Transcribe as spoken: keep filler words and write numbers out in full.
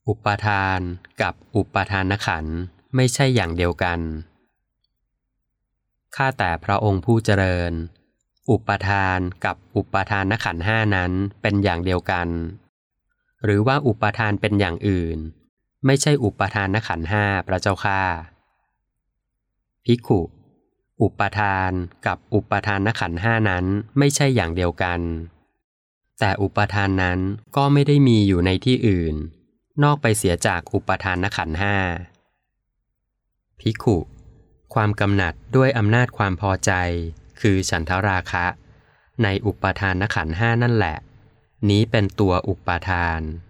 อุปาทานกับอุปาทานขันธ์ไม่ใช่อย่างเดียวกันข้าแต่พระองค์ผู้เจริญอุปาทานกับอุปาทานขันธ์ห้านั้นเป็นอย่างเดียวกันหรือว่าอุปาทานเป็นอย่างอื่นไม่ใช่อุปาทานขันธ์ห้าพระเจ้าข้าภิกขุอุปาทานกับอุปาทานขันธ์ห้านั้นไม่ใช่อย่างเดียวกันแต่อุปาทานนั้นก็ไม่ได้มีอยู่ในที่อื่นนอกไปเสียจากอุปาทานขันธ์ห้าภิกขุความกำหนัดด้วยอำนาจความพอใจคือฉันทราคะในอุปาทานขันธ์ห้านั่นแหละนี้เป็นตัวอุปาทาน